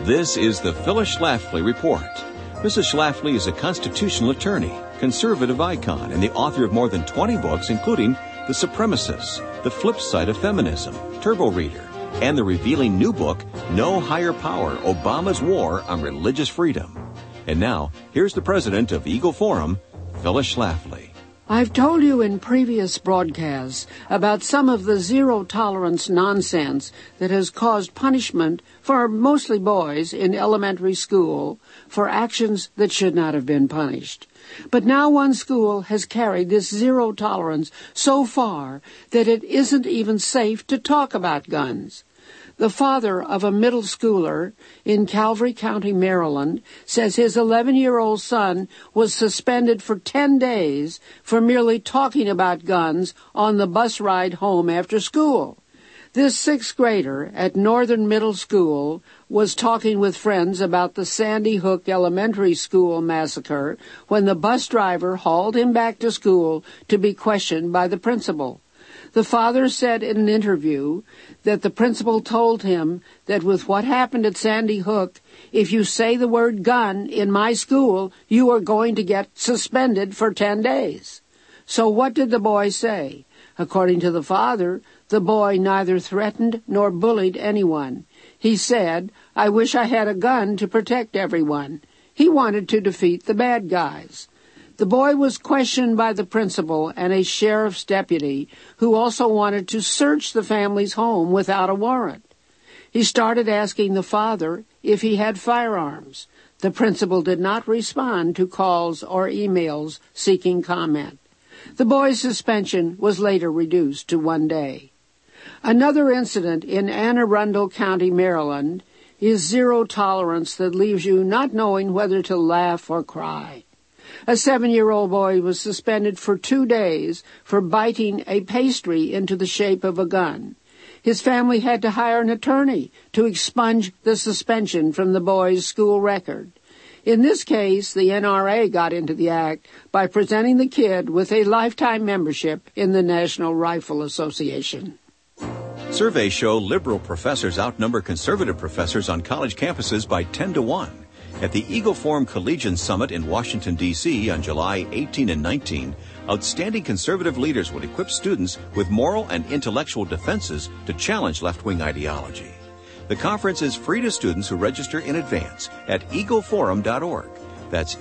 This is the Phyllis Schlafly Report. Mrs. Schlafly is a constitutional attorney, conservative icon, and the author of more than 20 books, including The Supremacists, The Flip Side of Feminism, Turbo Reader, and the revealing new book, No Higher Power, Obama's War on Religious Freedom. And now, here's the president of Eagle Forum, Phyllis Schlafly. I've told you in previous broadcasts about some of the zero-tolerance nonsense that has caused punishment for mostly boys in elementary school for actions that should not have been punished. But now one school has carried this zero tolerance so far that it isn't even safe to talk about guns. The father of a middle schooler in Calvary County, Maryland, says his 11-year-old son was suspended for 10 days for merely talking about guns on the bus ride home after school. This sixth grader at Northern Middle School was talking with friends about the Sandy Hook Elementary School massacre when the bus driver hauled him back to school to be questioned by the principal. The father said in an interview that the principal told him that with what happened at Sandy Hook, if you say the word gun in my school, you are going to get suspended for 10 days. So what did the boy say? According to the father, the boy neither threatened nor bullied anyone. He said, "I wish I had a gun to protect everyone." He wanted to defeat the bad guys. The boy was questioned by the principal and a sheriff's deputy who also wanted to search the family's home without a warrant. He started asking the father if he had firearms. The principal did not respond to calls or emails seeking comment. The boy's suspension was later reduced to 1 day. Another incident in Anne Arundel County, Maryland, is zero tolerance that leaves you not knowing whether to laugh or cry. A 7-year-old boy was suspended for 2 days for biting a pastry into the shape of a gun. His family had to hire an attorney to expunge the suspension from the boy's school record. In this case, the NRA got into the act by presenting the kid with a lifetime membership in the National Rifle Association. Surveys show liberal professors outnumber conservative professors on college campuses by 10 to 1. At the Eagle Forum Collegian Summit in Washington, D.C. on July 18 and 19, outstanding conservative leaders will equip students with moral and intellectual defenses to challenge left-wing ideology. The conference is free to students who register in advance at eagleforum.org. That's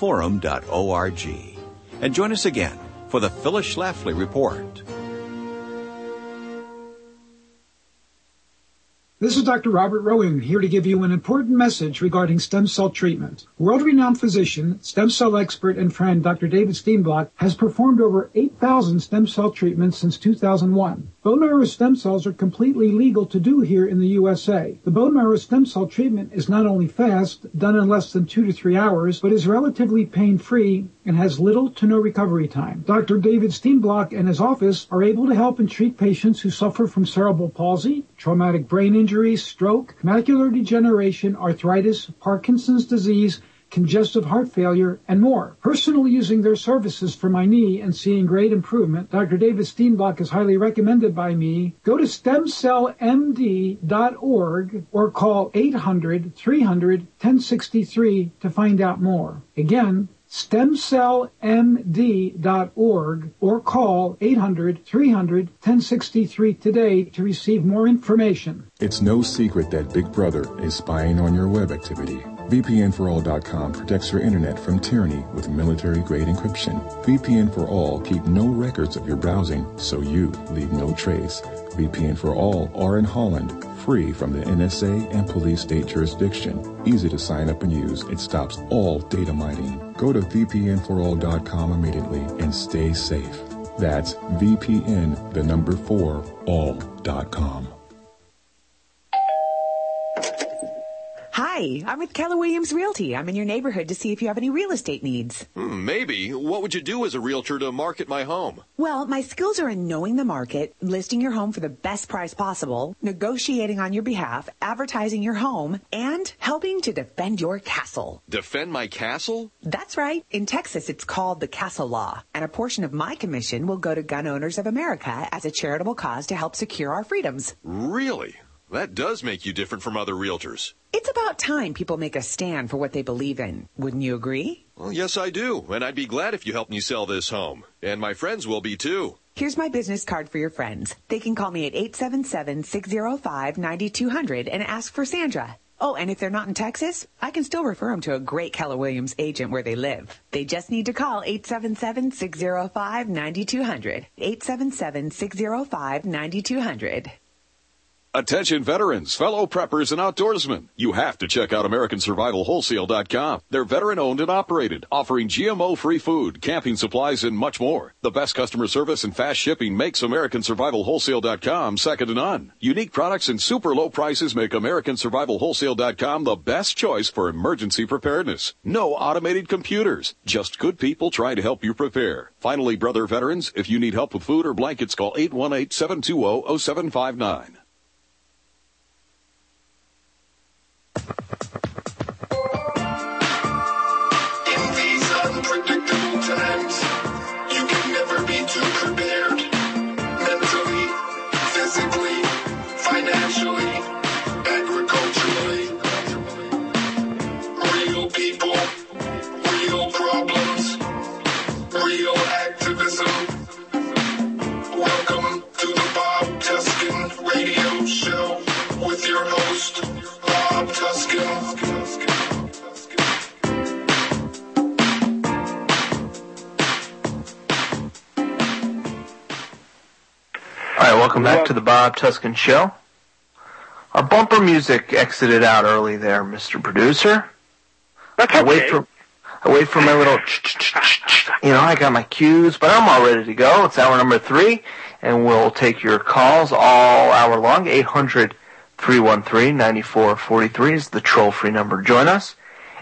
eagleforum.org. And join us again for the Phyllis Schlafly Report. This is Dr. Robert Rowan here to give you an important message regarding stem cell treatment. World-renowned physician, stem cell expert, and friend Dr. David Steenblock has performed over 8,000 stem cell treatments since 2001. Bone marrow stem cells are completely legal to do here in the USA. The bone marrow stem cell treatment is not only fast, done in less than 2 to 3 hours, but is relatively pain-free and has little to no recovery time. Dr. David Steenblock and his office are able to help and treat patients who suffer from cerebral palsy, traumatic brain injury, stroke, macular degeneration, arthritis, Parkinson's disease, congestive heart failure, and more. Personally using their services for my knee and seeing great improvement, Dr. David Steenblock is highly recommended by me. Go to stemcellmd.org or call 800-300-1063 to find out more. Again, stemcellmd.org or call 800-300-1063 today to receive more information. It's no secret that Big Brother is spying on your web activity. VPNforall.com protects your internet from tyranny with military-grade encryption. VPN for All keep no records of your browsing, so you leave no trace. VPN for All are in Holland, free from the NSA and police state jurisdiction. Easy to sign up and use. It stops all data mining. Go to VPNforall.com immediately and stay safe. That's VPN4all.com. Hi, I'm with Keller Williams Realty. I'm in your neighborhood to see if you have any real estate needs. Maybe. What would you do as a realtor to market my home? Well, my skills are in knowing the market, listing your home for the best price possible, negotiating on your behalf, advertising your home, and helping to defend your castle. Defend my castle? That's right. In Texas, it's called the Castle Law, and a portion of my commission will go to Gun Owners of America as a charitable cause to help secure our freedoms. Really? That does make you different from other realtors. It's about time people make a stand for what they believe in. Wouldn't you agree? Well, yes, I do. And I'd be glad if you helped me sell this home. And my friends will be, too. Here's my business card for your friends. They can call me at 877-605-9200 and ask for Sandra. Oh, and if they're not in Texas, I can still refer them to a great Keller Williams agent where they live. They just need to call 877-605-9200. 877-605-9200. Attention veterans, fellow preppers, and outdoorsmen. You have to check out AmericanSurvivalWholesale.com. They're veteran-owned and operated, offering GMO-free food, camping supplies, and much more. The best customer service and fast shipping makes AmericanSurvivalWholesale.com second to none. Unique products and super low prices make AmericanSurvivalWholesale.com the best choice for emergency preparedness. No automated computers, just good people trying to help you prepare. Finally, brother veterans, if you need help with food or blankets, call 818-720-0759. In these unpredictable times, you can never be too prepared. Mentally, physically, financially, agriculturally. Real people, real problems, real activism. Welcome to the Bob Tuskin Radio Show with your host, Bob Tuskin. All right, welcome back to the Bob Tuskin Show. Our bumper music exited out early there, Mr. Producer. That's okay. I wait for my little, I got my cues, but I'm all ready to go. It's hour number 3, and we'll take your calls all hour long. 800-313-9443 is the troll-free number. Join us.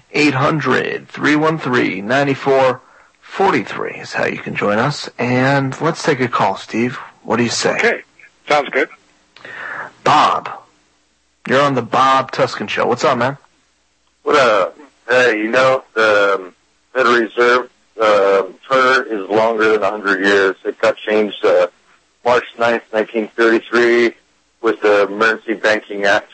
800-313-9443 is how you can join us. And let's take a call, Steve. What do you say? Okay. Sounds good. Bob, you're on the Bob Tuskin Show. What's up, man? What up? The Federal Reserve charter is longer than 100 years. It got changed March 9th, 1933 with the Emergency Banking Act.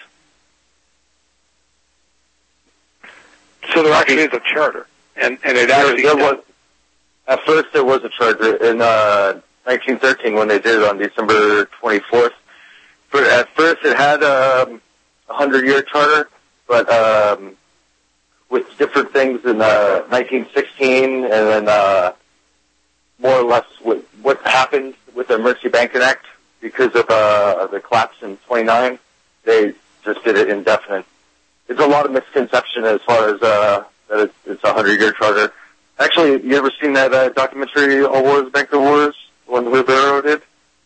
So there actually is a charter. And it actually... At first there was a charter in 1913 when they did it on December 24th. At first it had a 100-year charter, but with different things in 1916 and then more or less what happened with the Emergency Banking Act because of the collapse in 29, they just did it indefinite. There's a lot of misconception as far as that it's a 100-year charter. Actually, you ever seen that documentary, All Wars, Banker Wars, the one Ribeiro did?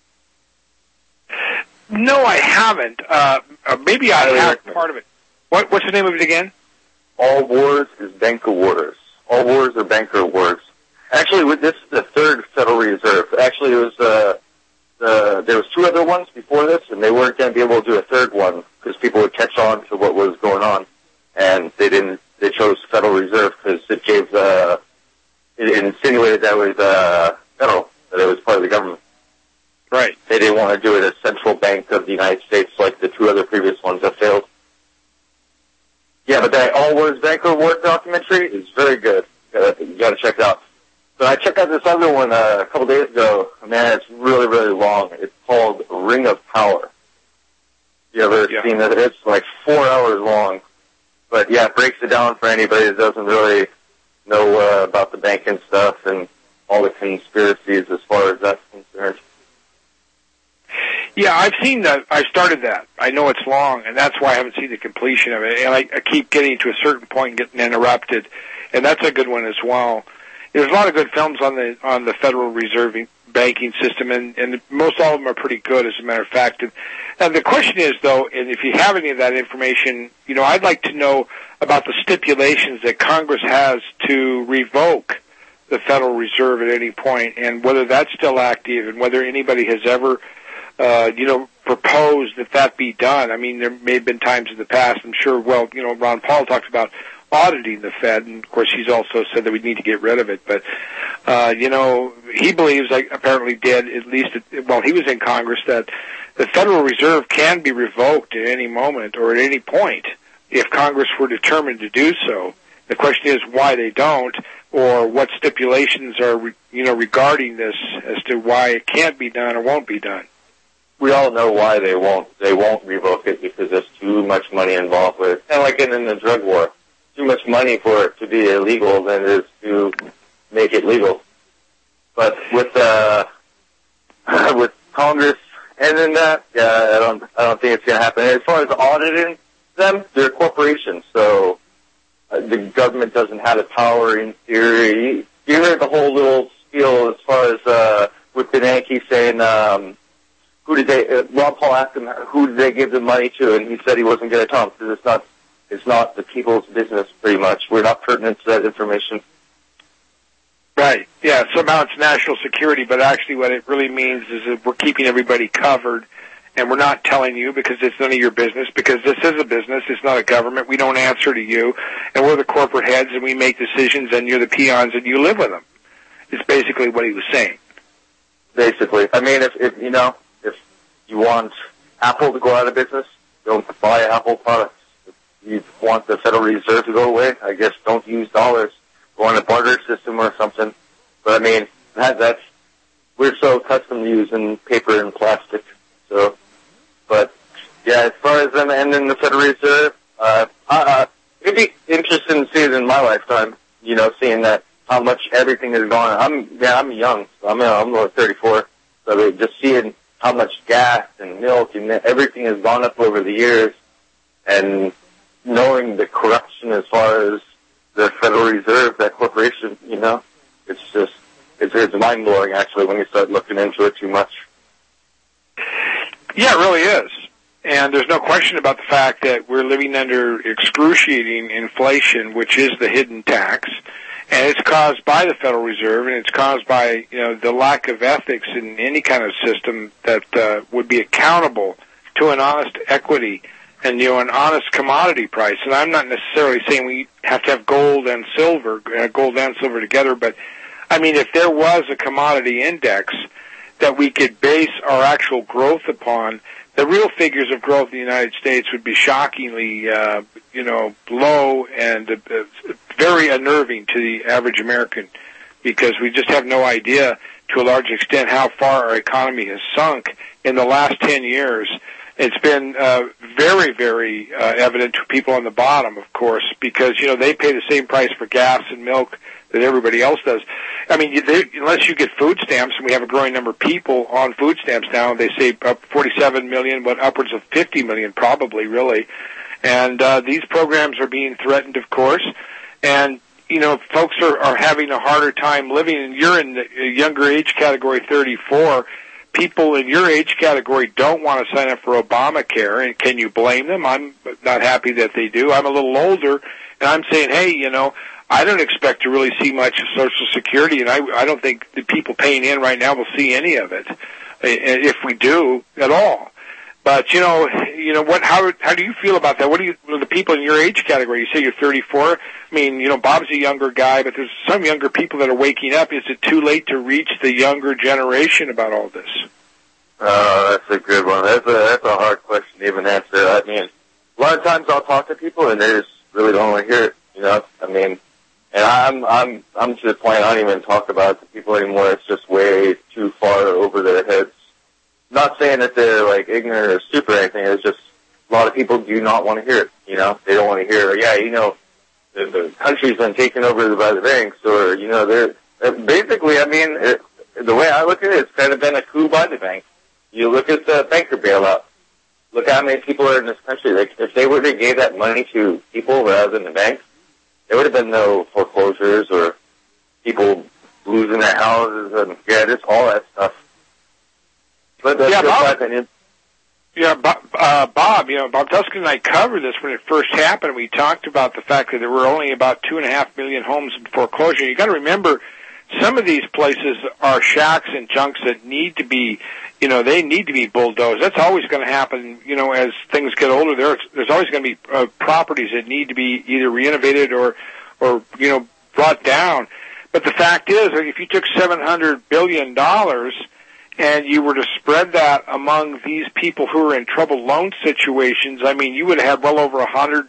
No, I haven't. Maybe I have part of it. What's the name of it again? All Wars is Banker Wars. All Wars are Banker Wars. Actually, this is the third Federal Reserve. Actually, it was there was 2 other ones before this, and they weren't going to be able to do a third one because people would catch on to what was going on, and they didn't. They chose Federal Reserve because it gave it insinuated that it was federal, that it was part of the government. Right. They didn't want to do it as central bank of the United States like the 2 other previous ones that failed. Yeah, but that All Wars Banker Wars documentary is very good. You got to check it out. So I checked out this other one a couple days ago. Man, it's really, really long. It's called Ring of Power. You ever seen that? It's like 4 hours long. But yeah, it breaks it down for anybody that doesn't really know about the banking stuff and all the conspiracies as far as that's concerned. Yeah, I've seen that. I started that. I know it's long, and that's why I haven't seen the completion of it. And I keep getting to a certain point and getting interrupted, and that's a good one as well. There's a lot of good films on the Federal Reserve banking system, and most all of them are pretty good, as a matter of fact. And the question is, though, and if you have any of that information, I'd like to know about the stipulations that Congress has to revoke the Federal Reserve at any point, and whether that's still active, and whether anybody has ever proposed that be done. I mean, there may have been times in the past, I'm sure, Ron Paul talks about auditing the Fed, and of course he's also said that we need to get rid of it, but, he believes, like apparently did, at least while he was in Congress, that the Federal Reserve can be revoked at any moment or at any point if Congress were determined to do so. The question is why they don't, or what stipulations are, regarding this as to why it can't be done or won't be done. We all know why they won't revoke it, because there's too much money involved with it. And like in the drug war, too much money for it to be illegal than it is to make it legal. But with with Congress ending that, I don't think it's going to happen. As far as auditing them, they're corporations, so the government doesn't have the power in theory. You heard the whole little spiel as far as with Bernanke saying, Ron Paul asked him who did they give the money to, and he said he wasn't going to tell him because it's not the people's business. Pretty much, we're not pertinent to that information. Right. Yeah. Somehow it's national security, but actually, what it really means is that we're keeping everybody covered. And we're not telling you because it's none of your business, because this is a business. It's not a government. We don't answer to you. And we're the corporate heads, and we make decisions, and you're the peons, and you live with them. It's basically what he was saying. Basically. I mean, if you want Apple to go out of business, don't buy Apple products. If you want the Federal Reserve to go away, I guess don't use dollars. Go on a barter system or something. But, I mean, that's we're so accustomed to using paper and plastic. So... But, yeah, as far as them ending the Federal Reserve, it'd be interesting to see it in my lifetime, seeing that how much everything is going. I'm young, so I'm only 34, so just seeing how much gas and milk and everything has gone up over the years, and knowing the corruption as far as the Federal Reserve, that corporation, it's mind-blowing, actually, when you start looking into it too much. Yeah, it really is. And there's no question about the fact that we're living under excruciating inflation, which is the hidden tax. And it's caused by the Federal Reserve, and it's caused by, the lack of ethics in any kind of system that would be accountable to an honest equity and, an honest commodity price. And I'm not necessarily saying we have to have gold and silver together, but, I mean, if there was a commodity index that we could base our actual growth upon, the real figures of growth in the United States would be shockingly, low and very unnerving to the average American, because we just have no idea to a large extent how far our economy has sunk in the last 10 years. It's been very, very evident to people on the bottom, of course, because, they pay the same price for gas and milk that everybody else does. I mean, unless you get food stamps, and we have a growing number of people on food stamps now, they say up 47 million, but upwards of 50 million probably, really. And these programs are being threatened, of course. And, folks are having a harder time living, and you're in the younger age category, 34. People in your age category don't want to sign up for Obamacare, and can you blame them? I'm not happy that they do. I'm a little older, and I'm saying, hey, I don't expect to really see much of Social Security, and I don't think the people paying in right now will see any of it, if we do at all. But what? How do you feel about that? What do the people in your age category? You say you're 34. I mean, Bob's a younger guy, but there's some younger people that are waking up. Is it too late to reach the younger generation about all this? That's a good one. That's a hard question to even answer. I mean, a lot of times I'll talk to people and they just really don't want to hear it. I mean. And I'm to the point I don't even talk about it to people anymore. It's just way too far over their heads. Not saying that they're like ignorant or stupid or anything. It's just a lot of people do not want to hear it. They don't want to hear, the country's been taken over by the banks, or they're basically. I mean, the way I look at it, it's kind of been a coup by the bank. You look at the banker bailout. Look how many people are in this country. Like, if they would have gave that money to people rather than the banks, there would have been no foreclosures or people losing their houses and just all that stuff. But that's my opinion. Yeah, Bob, Bob Tuskin and I covered this when it first happened. We talked about the fact that there were only about 2.5 million homes in foreclosure. You got to remember, some of these places are shacks and junks that need to be, they need to be bulldozed. That's always going to happen, as things get older. There's always going to be properties that need to be either renovated or brought down. But the fact is, if you took $700 billion and you were to spread that among these people who are in troubled loan situations, I mean, you would have well over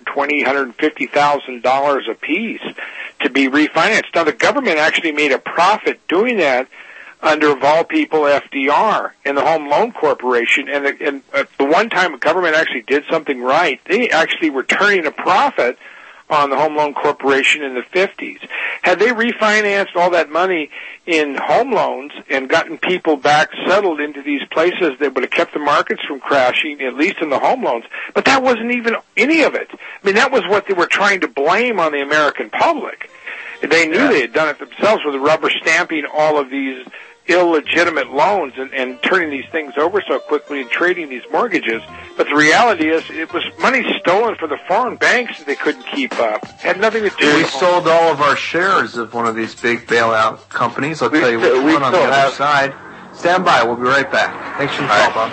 $150,000 apiece to be refinanced. Now, the government actually made a profit doing that under, of all people, FDR and the Home Loan Corporation. And the one time the government actually did something right, they actually were turning a profit on the Home Loan Corporation in the 50s. Had they refinanced all that money in home loans and gotten people back settled into these places, that would have kept the markets from crashing, at least in the home loans. But that wasn't even any of it. I mean, that was what they were trying to blame on the American public. They knew they had done it themselves with rubber stamping all of these illegitimate loans and turning these things over so quickly and trading these mortgages. But the reality is it was money stolen from the foreign banks that they couldn't keep up. It had nothing to do with it. We sold all of our shares of one of these big bailout companies. I'll tell you which one on the other side. Stand by. We'll be right back. Thanks for the call, Bob.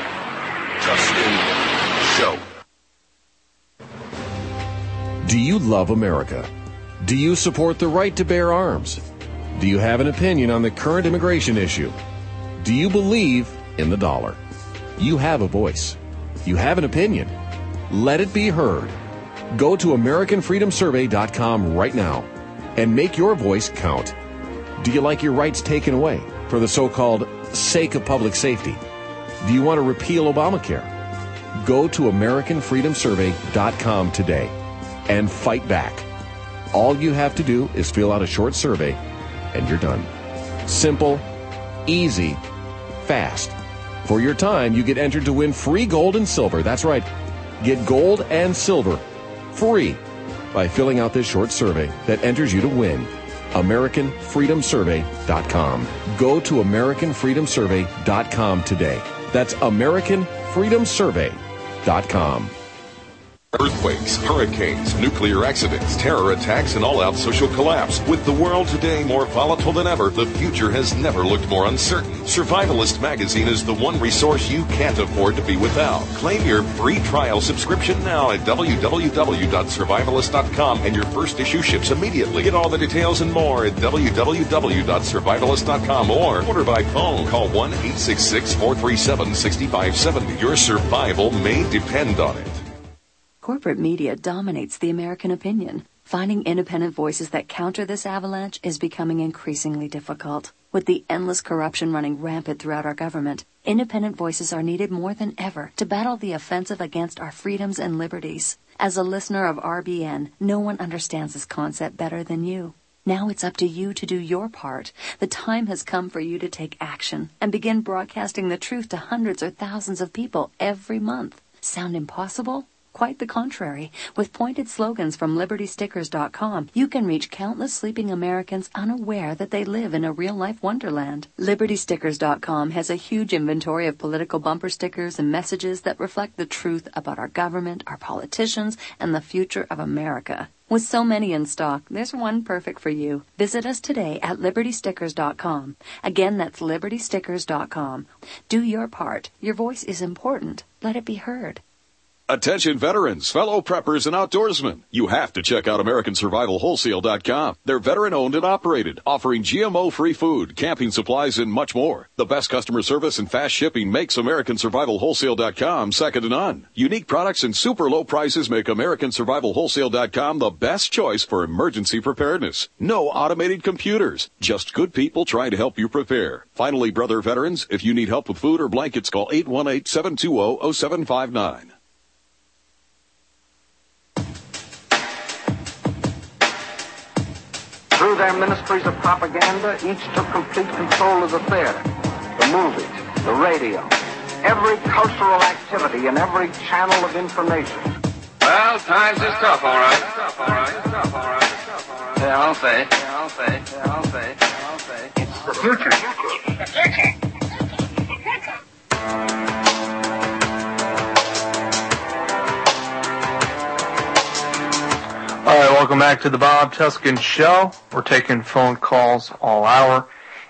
Tuscan Show. Do you love America? Do you support the right to bear arms? Do you have an opinion on the current immigration issue? Do you believe in the dollar? You have a voice. You have an opinion. Let it be heard. Go to AmericanFreedomSurvey.com right now and make your voice count. Do you like your rights taken away for the so-called sake of public safety? Do you want to repeal Obamacare? Go to AmericanFreedomSurvey.com today and fight back. All you have to do is fill out a short survey and you're done. Simple, easy, fast. For your time, you get entered to win free gold and silver. That's right. Get gold and silver free by filling out this short survey that enters you to win. AmericanFreedomSurvey.com. Go to AmericanFreedomSurvey.com today. That's AmericanFreedomSurvey.com. Earthquakes, hurricanes, nuclear accidents, terror attacks, and all-out social collapse. With the world today more volatile than ever, the future has never looked more uncertain. Survivalist Magazine is the one resource you can't afford to be without. Claim your free trial subscription now at www.survivalist.com, and your first issue ships immediately. Get all the details and more at www.survivalist.com or order by phone. Call 1-866-437-6570. Your survival may depend on it. Corporate media dominates the American opinion. Finding independent voices that counter this avalanche is becoming increasingly difficult. With the endless corruption running rampant throughout our government, independent voices are needed more than ever to battle the offensive against our freedoms and liberties. As a listener of RBN, no one understands this concept better than you. Now it's up to you to do your part. The time has come for you to take action and begin broadcasting the truth to hundreds or thousands of people every month. Sound impossible? Quite the contrary. With pointed slogans from LibertyStickers.com, you can reach countless sleeping Americans unaware that they live in a real-life wonderland. LibertyStickers.com has a huge inventory of political bumper stickers and messages that reflect the truth about our government, our politicians, and the future of America. With so many in stock, there's one perfect for you. Visit us today at LibertyStickers.com. Again, that's LibertyStickers.com. Do your part. Your voice is important. Let it be heard. Attention veterans, fellow preppers, and outdoorsmen. You have to check out AmericanSurvivalWholesale.com. They're veteran-owned and operated, offering GMO-free food, camping supplies, and much more. The best customer service and fast shipping makes AmericanSurvivalWholesale.com second to none. Unique products and super low prices make AmericanSurvivalWholesale.com the best choice for emergency preparedness. No automated computers, just good people trying to help you prepare. Finally, brother veterans, if you need help with food or blankets, call 818-720-0759. Through their ministries of propaganda, each took complete control of the theater, the movies, the radio, every cultural activity and every channel of information. Well, times is tough, all right. Yeah, I'll say. It's the future. All right, welcome back to the Bob Tuscan Show. We're taking phone calls all hour.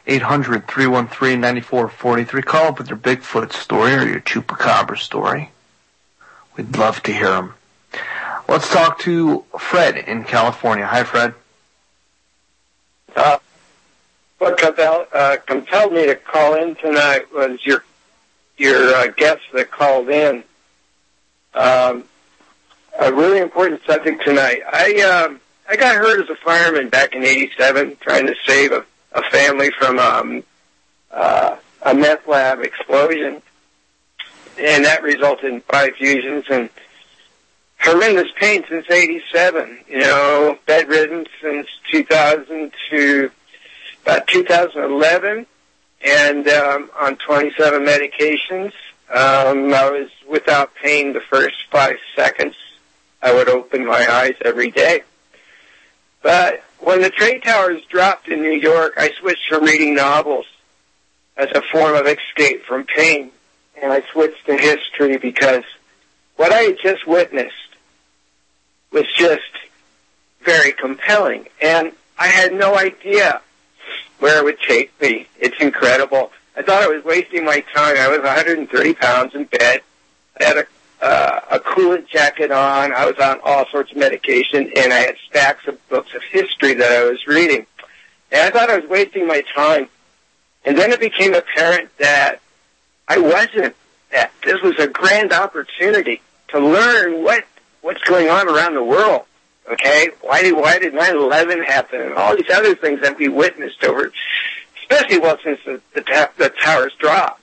800-313-9443. Call up with your Bigfoot story or your Chupacabra story. We'd love to hear them. Let's talk to Fred in California. Hi, Fred. What compelled me to call in tonight was your guest that called in. A really important subject tonight. I got hurt as a fireman back in '87, trying to save a family from a meth lab explosion, and that resulted in 5 fusions and horrendous pain since '87. Bedridden since 2000 to about 2011, and on 27 medications. I was without pain the first 5 seconds. I would open my eyes every day. But when the trade towers dropped in New York, I switched from reading novels as a form of escape from pain, and I switched to history because what I had just witnessed was just very compelling, and I had no idea where it would take me. It's incredible. I thought I was wasting my time. I was 130 pounds in bed. I had a coolant jacket on. I was on all sorts of medication, and I had stacks of books of history that I was reading. And I thought I was wasting my time. And then it became apparent that I wasn't. That this was a grand opportunity to learn what's going on around the world. Okay, why did 9/11 happen, and all these other things that we witnessed over, especially since the towers dropped.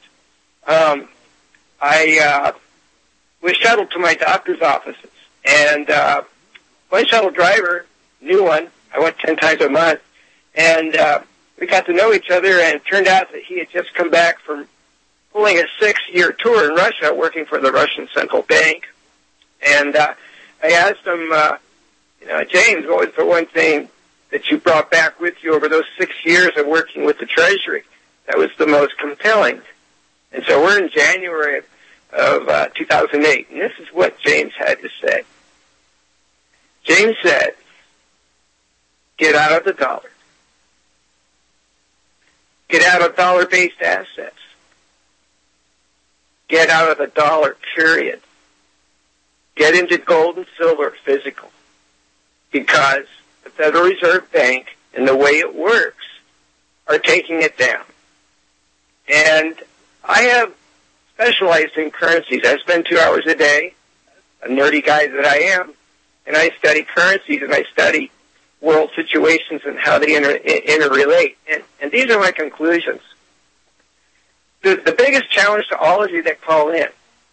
I was shuttled to my doctor's offices, and one shuttle driver, new one, I went 10 times a month, and we got to know each other, and it turned out that he had just come back from pulling a 6-year tour in Russia, working for the Russian Central Bank, and I asked him, James, what was the one thing that you brought back with you over those 6 years of working with the Treasury that was the most compelling? And so we're in January of 2008, and this is what James had to say. James said, get out of the dollar. Get out of dollar-based assets. Get out of the dollar, period. Get into gold and silver, physical. Because the Federal Reserve Bank and the way it works are taking it down. And I have specialized in currencies. I spend 2 hours a day, a nerdy guy that I am, and I study currencies and I study world situations and how they interrelate. And these are my conclusions. The biggest challenge to all of you that call in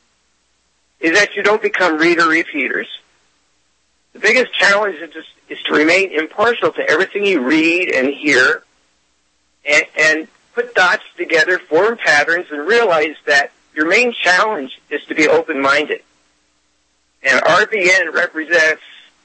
is that you don't become reader-repeaters. The biggest challenge is to remain impartial to everything you read and hear and put dots together, form patterns, and realize that your main challenge is to be open-minded. And RBN represents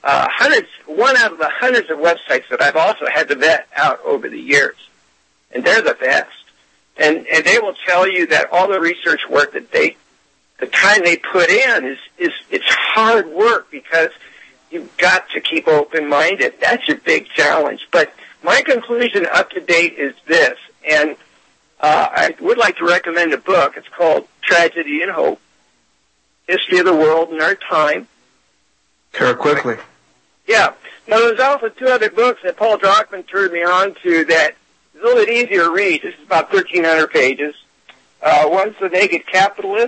one out of the hundreds of websites that I've also had to vet out over the years. And they're the best. And they will tell you that all the research work that the time they put in it's hard work because you've got to keep open-minded. That's your big challenge. But my conclusion up to date is this, and I would like to recommend a book. It's called Tragedy and Hope, History of the World in Our Time. Very quickly. Yeah. Now, there's also 2 other books that Paul Drockman turned me on to that is a little bit easier to read. This is about 1,300 pages. One's The Naked Capitalist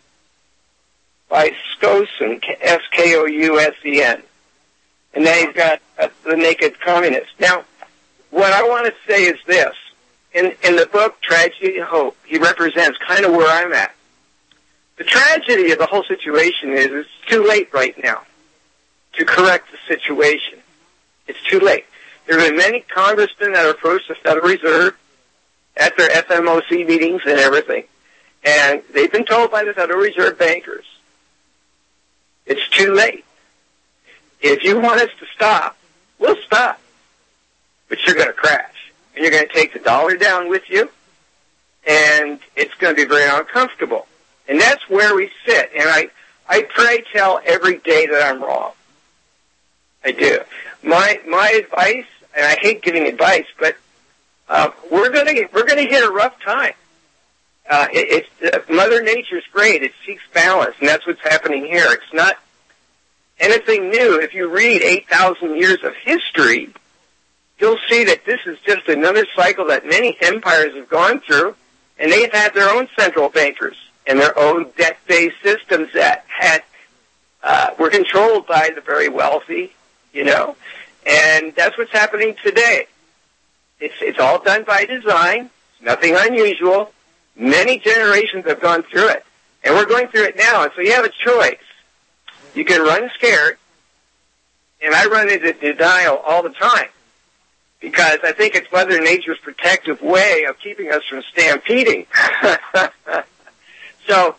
by Skousen, Skousen. And then he's got The Naked Communist. Now, what I want to say is this. In the book, Tragedy and Hope, he represents kind of where I'm at. The tragedy of the whole situation is it's too late right now to correct the situation. It's too late. There have been many congressmen that approached the Federal Reserve at their FMOC meetings and everything, and they've been told by the Federal Reserve bankers, it's too late. If you want us to stop, we'll stop. But you're going to crash. And you're going to take the dollar down with you, and it's going to be very uncomfortable. And that's where we sit. And I pray tell every day that I'm wrong. I do. My advice, and I hate giving advice, but we're going to hit a rough time. Mother Nature's great. It seeks balance, and that's what's happening here. It's not anything new. If you read 8,000 years of history, you'll see that this is just another cycle that many empires have gone through, and they've had their own central bankers and their own debt-based systems that were controlled by the very wealthy, and that's what's happening today. It's all done by design, nothing unusual. Many generations have gone through it, and we're going through it now, and so you have a choice. You can run scared, and I run into denial all the time, because I think it's Mother Nature's protective way of keeping us from stampeding. So,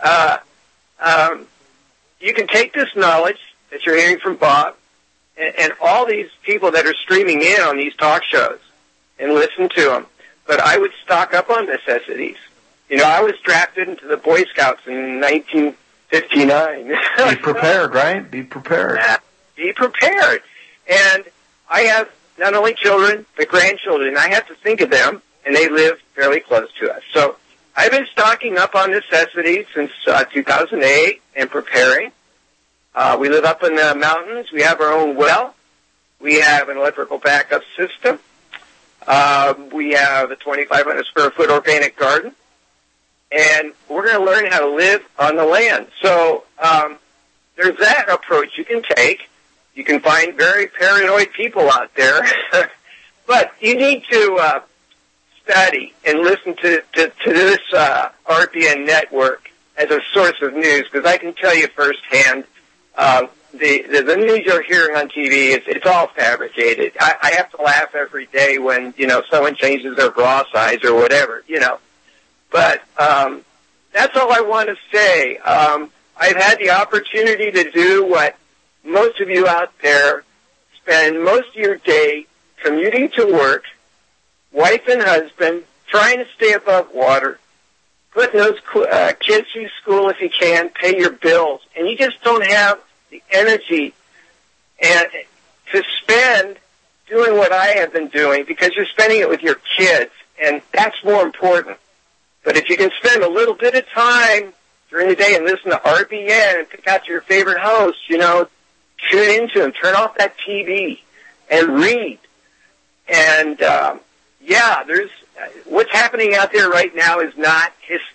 you can take this knowledge that you're hearing from Bob and all these people that are streaming in on these talk shows and listen to them. But I would stock up on necessities. I was drafted into the Boy Scouts in 1959. Be prepared, right? Be prepared. Yeah, be prepared. And I have not only children, but grandchildren. I have to think of them, and they live fairly close to us. So I've been stocking up on necessities since 2008 and preparing. We live up in the mountains. We have our own well. We have an electrical backup system. We have a 2,500 square foot organic garden. And we're going to learn how to live on the land. So there's that approach you can take. You can find very paranoid people out there. But you need to study and listen to this RPN network as a source of news, because I can tell you firsthand, the news you're hearing on TV, it's all fabricated. I have to laugh every day when, someone changes their bra size or whatever, But that's all I want to say. I've had the opportunity to do what most of you out there spend most of your day commuting to work, wife and husband, trying to stay above water, putting those kids through school if you can, pay your bills, and you just don't have the energy and to spend doing what I have been doing, because you're spending it with your kids, and that's more important. But if you can spend a little bit of time during the day and listen to RBN and pick out your favorite host, tune into them, turn off that TV and read. And, there's what's happening out there right now is not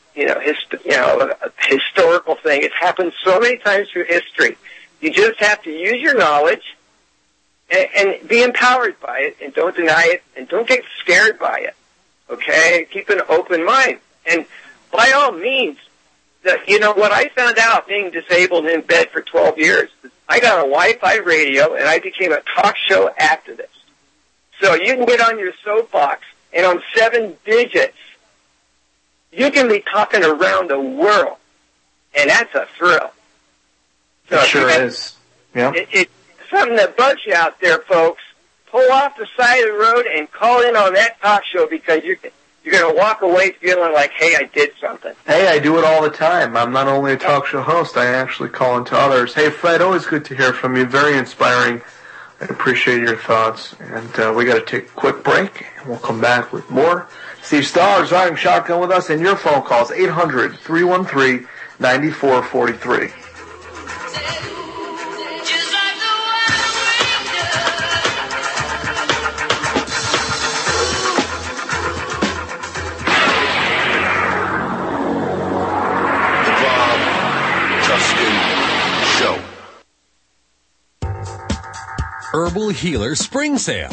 a historical thing. It's happened so many times through history. You just have to use your knowledge and be empowered by it, and don't deny it, and don't get scared by it. Okay? Keep an open mind. And by all means, what I found out being disabled in bed for 12 years, I got a Wi-Fi radio, and I became a talk show activist. So you can get on your soapbox, and on 7 digits, you can be talking around the world, and that's a thrill. So it sure is. Yeah. It's something that bugs you out there, folks. Pull off the side of the road and call in on that talk show, because you're going to walk away feeling like, hey, I did something. Hey, I do it all the time. I'm not only a talk show host, I actually call into others. Hey, Fred, always good to hear from you. Very inspiring. I appreciate your thoughts. And we got to take a quick break, and we'll come back with more. Steve Stahl is riding shotgun with us, and your phone calls, 800-313-9443. Herbal Healer Spring Sale.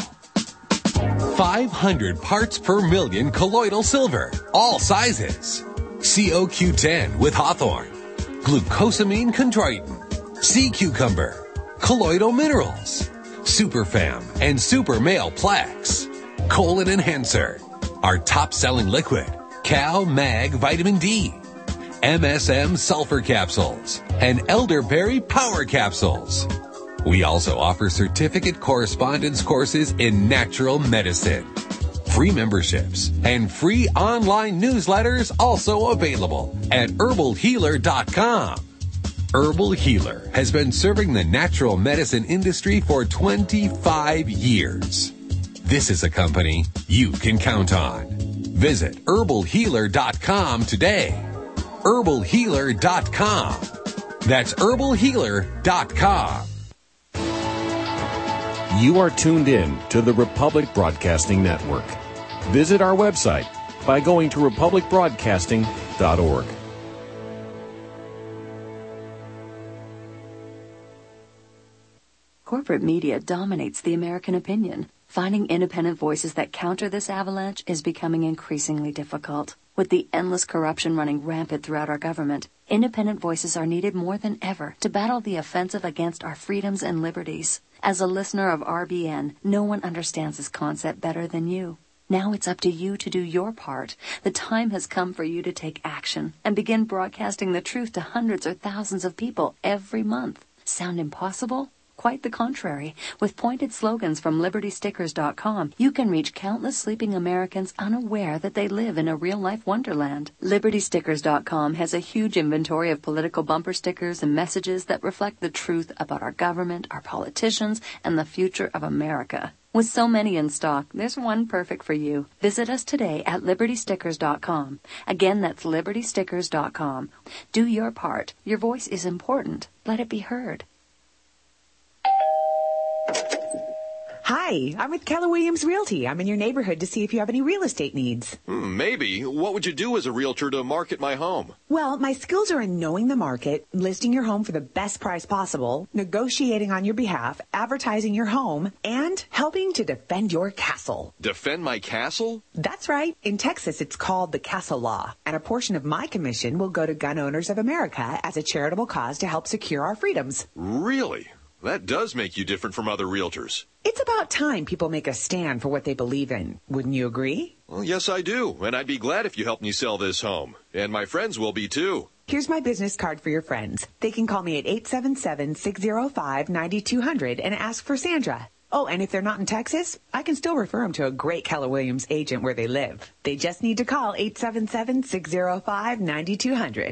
500 parts per million colloidal silver, all sizes. COQ10 with Hawthorne, glucosamine chondroitin, sea cucumber, colloidal minerals, Superfam and Super Male Plex, colon enhancer, our top-selling liquid, Cal Mag Vitamin D, MSM sulfur capsules, and elderberry power capsules. We also offer certificate correspondence courses in natural medicine. Free memberships and free online newsletters also available at herbalhealer.com. Herbal Healer has been serving the natural medicine industry for 25 years. This is a company you can count on. Visit herbalhealer.com today. herbalhealer.com. That's herbalhealer.com. You are tuned in to the Republic Broadcasting Network. Visit our website by going to republicbroadcasting.org. Corporate media dominates the American opinion. Finding independent voices that counter this avalanche is becoming increasingly difficult. With the endless corruption running rampant throughout our government, independent voices are needed more than ever to battle the offensive against our freedoms and liberties. As a listener of RBN, no one understands this concept better than you. Now it's up to you to do your part. The time has come for you to take action and begin broadcasting the truth to hundreds or thousands of people every month. Sound impossible? Quite the contrary. With pointed slogans from LibertyStickers.com, you can reach countless sleeping Americans unaware that they live in a real-life wonderland. LibertyStickers.com has a huge inventory of political bumper stickers and messages that reflect the truth about our government, our politicians, and the future of America. With so many in stock, there's one perfect for you. Visit us today at LibertyStickers.com. Again, that's LibertyStickers.com. Do your part. Your voice is important. Let it be heard. Hi, I'm with Keller Williams Realty. I'm in your neighborhood to see if you have any real estate needs. Maybe. What would you do as a realtor to market my home? Well, my skills are in knowing the market, listing your home for the best price possible, negotiating on your behalf, advertising your home, and helping to defend your castle. Defend my castle? That's right. In Texas, it's called the Castle Law, and a portion of my commission will go to Gun Owners of America as a charitable cause to help secure our freedoms. Really? That does make you different from other realtors. It's about time people make a stand for what they believe in. Wouldn't you agree? Well, yes, I do. And I'd be glad if you helped me sell this home. And my friends will be, too. Here's my business card for your friends. They can call me at 877-605-9200 and ask for Sandra. Oh, and if they're not in Texas, I can still refer them to a great Keller Williams agent where they live. They just need to call 877-605-9200.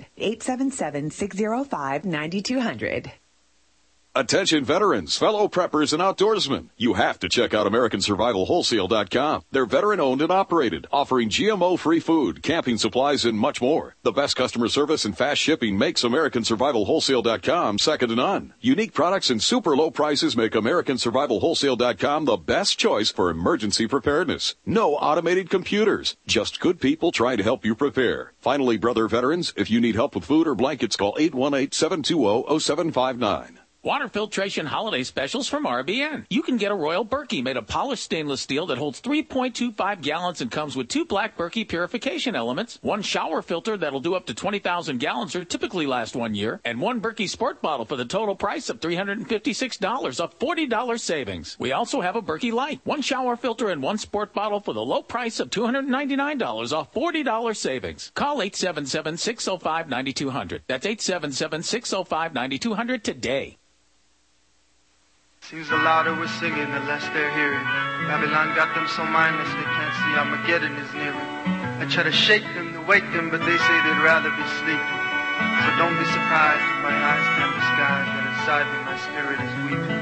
877-605-9200. Attention veterans, fellow preppers, and outdoorsmen. You have to check out AmericanSurvivalWholesale.com. They're veteran-owned and operated, offering GMO-free food, camping supplies, and much more. The best customer service and fast shipping makes AmericanSurvivalWholesale.com second to none. Unique products and super low prices make AmericanSurvivalWholesale.com the best choice for emergency preparedness. No automated computers, just good people trying to help you prepare. Finally, brother veterans, if you need help with food or blankets, call 818-720-0759. Water filtration holiday specials from RBN. You can get a Royal Berkey made of polished stainless steel that holds 3.25 gallons and comes with 2 black Berkey purification elements, 1 shower filter that'll do up to 20,000 gallons or typically last 1 year, and 1 Berkey sport bottle for the total price of $356, a $40 savings. We also have a Berkey Light, 1 shower filter and 1 sport bottle for the low price of $299, a $40 savings. Call 877-605-9200. That's 877-605-9200 today. Seems the louder we're singing, the less they're hearing. Babylon got them so mindless they can't see Armageddon is nearing. I try to shake them, to wake them, but they say they'd rather be sleeping. So don't be surprised if my eyes can't disguise that inside me my spirit is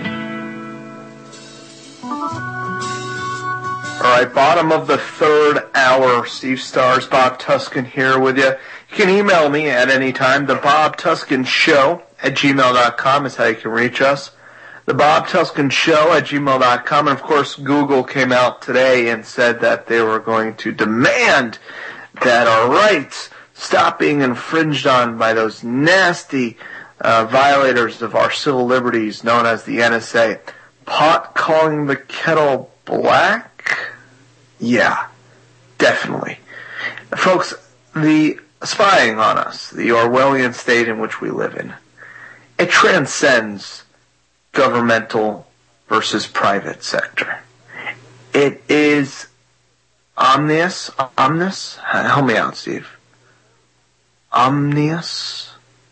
weeping. All right, bottom of the third hour, Steve Stars, Bob Tuskin here with you. You can email me at any time. The Bob Tuskin Show at gmail.com is how you can reach us. The Bob Tuskin Show at gmail.com. And, of course, Google came out today and said that they were going to demand that our rights stop being infringed on by those nasty violators of our civil liberties known as the NSA. Pot calling the kettle black? Yeah, definitely. Folks, the spying on us, the Orwellian state in which we live in, it transcends governmental versus private sector. It is omniscient. Help me out, Steve. Omniscient.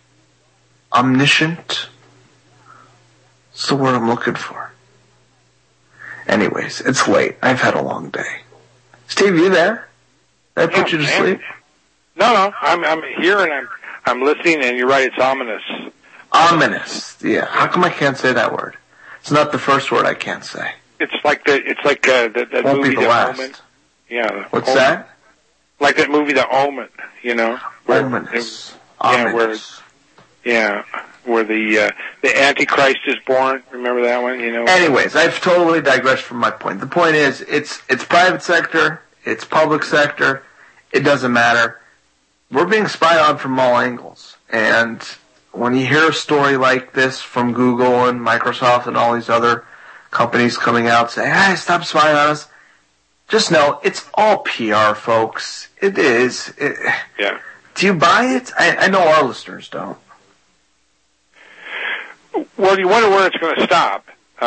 It's the word I'm looking for. Anyways, it's late. I've had a long day. Steve, you there? Did I put you to sleep? No, I'm here and I'm listening, and you're right. It's ominous. Ominous. Yeah. How come I can't say that word? It's not the first word I can't say. It's like that Won't movie, be the The last. Omen. Yeah. What's Omen. that? Like that movie, The Omen. You know. Ominous. Yeah. Where. Yeah. where the Antichrist is born. Remember that one? Anyways, I've totally digressed from my point. The point is, it's private sector, it's public sector, it doesn't matter. We're being spied on from all angles. And when you hear a story like this from Google and Microsoft and all these other companies coming out saying, hey, stop spying on us, just know it's all PR, folks. It is. Yeah. Do you buy it? I know our listeners don't. Well, you wonder where it's going to stop,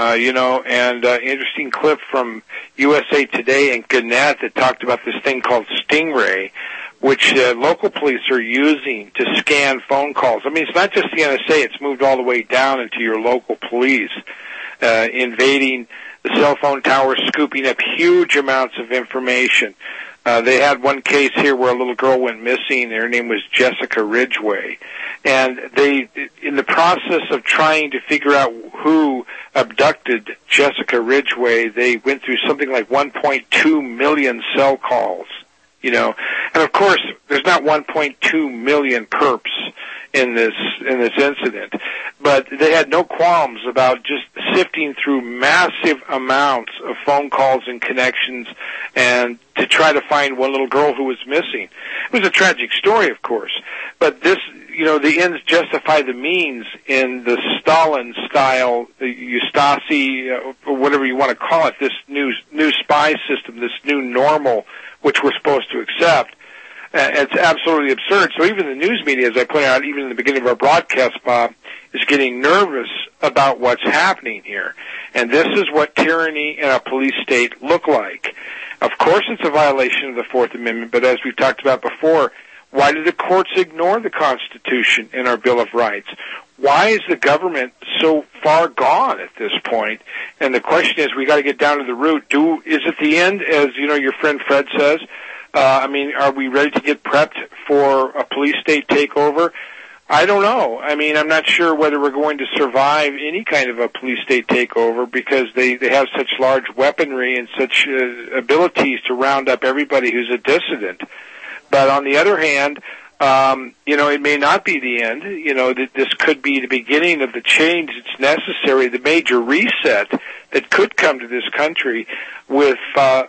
and interesting clip from USA Today and Gannett that talked about this thing called Stingray, which local police are using to scan phone calls. I mean, it's not just the NSA, it's moved all the way down into your local police, invading the cell phone towers, scooping up huge amounts of information. They had one case here where a little girl went missing. Her name was Jessica Ridgway. And they, in the process of trying to figure out who abducted Jessica Ridgway, they went through something like 1.2 million cell calls, And of course, there's not 1.2 million perps in this incident, but they had no qualms about just sifting through massive amounts of phone calls and connections and to try to find one little girl who was missing. It was a tragic story, of course, but this, the ends justify the means in the Stalin-style, Ustasi, or whatever you want to call it, this new spy system, this new normal, which we're supposed to accept. It's absolutely absurd. So even the news media, as I pointed out, even in the beginning of our broadcast, Bob, is getting nervous about what's happening here. And this is what tyranny in a police state look like. Of course it's a violation of the Fourth Amendment, but as we've talked about before, why do the courts ignore the Constitution and our Bill of Rights? Why is the government so far gone at this point? And the question is, we got to get down to the root. Is it the end, as your friend Fred says? Are we ready to get prepped for a police state takeover? I don't know. I'm not sure whether we're going to survive any kind of a police state takeover because they have such large weaponry and such abilities to round up everybody who's a dissident. But on the other hand, it may not be the end. This could be the beginning of the change that's necessary, the major reset that could come to this country with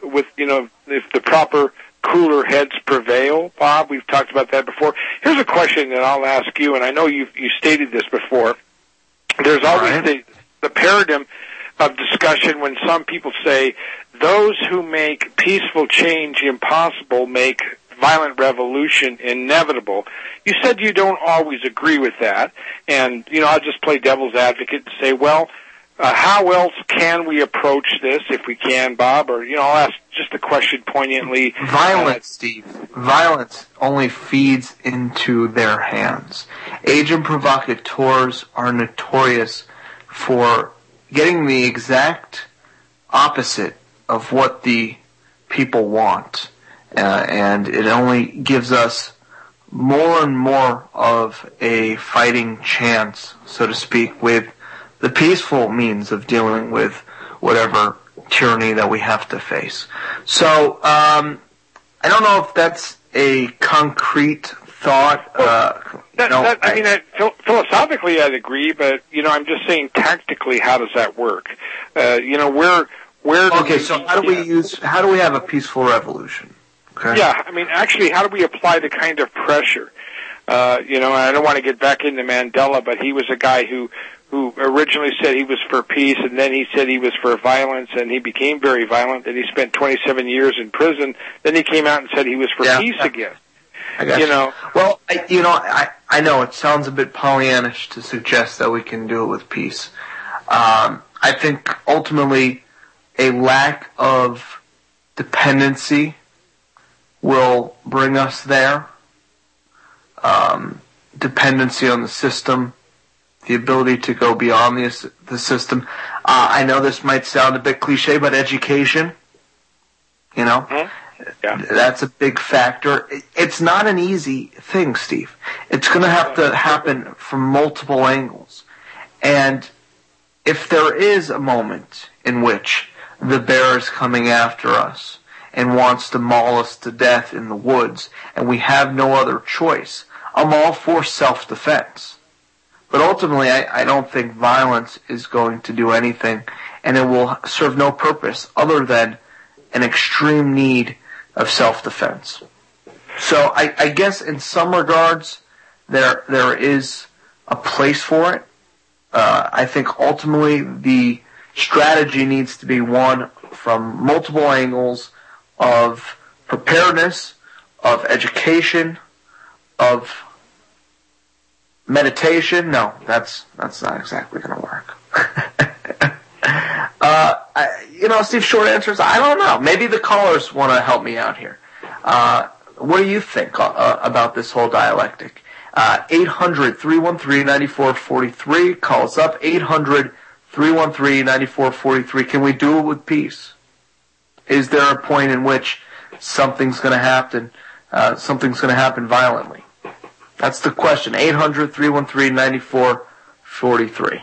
if the proper cooler heads prevail. Bob, we've talked about that before. Here's a question that I'll ask you, and I know you stated this before. There's always the paradigm of discussion when some people say those who make peaceful change impossible make violent revolution inevitable. You said you don't always agree with that, and I'll just play devil's advocate and say, well, how else can we approach this if we can, Bob? Or I'll ask just a question poignantly. Violence, Steve. Violence only feeds into their hands. Agent provocateurs are notorious for getting the exact opposite of what the people want. And it only gives us more and more of a fighting chance, so to speak, with the peaceful means of dealing with whatever tyranny that we have to face. So, I don't know if that's a concrete thought. Philosophically I'd agree, but, I'm just saying tactically, how does that work? Okay, so how do we have a peaceful revolution? Okay. Yeah, actually, how do we apply the kind of pressure? I don't want to get back into Mandela, but he was a guy who originally said he was for peace, and then he said he was for violence, and he became very violent, and he spent 27 years in prison. Then he came out and said he was for peace again. I got you. Well, I know it sounds a bit Pollyannish to suggest that we can do it with peace. I think ultimately a lack of dependency will bring us there. Dependency on the system, the ability to go beyond the system. I know this might sound a bit cliche, but education, that's a big factor. It's not an easy thing, Steve. It's going to have to happen from multiple angles. And if there is a moment in which the bear is coming after us and wants to maul us to death in the woods, and we have no other choice, I'm all for self-defense. But ultimately, I don't think violence is going to do anything, and it will serve no purpose other than an extreme need of self-defense. So I guess in some regards, there is a place for it. I think ultimately the strategy needs to be one from multiple angles of preparedness, of education, of meditation. No, that's not exactly going to work. Steve, short answers, I don't know. Maybe the callers want to help me out here. What do you think about this whole dialectic? 800-313-9443. Call us up. 800-313-9443. Can we do it with peace? Is there a point in which something's going to happen? Something's going to happen violently. That's the question. 800-313-9443.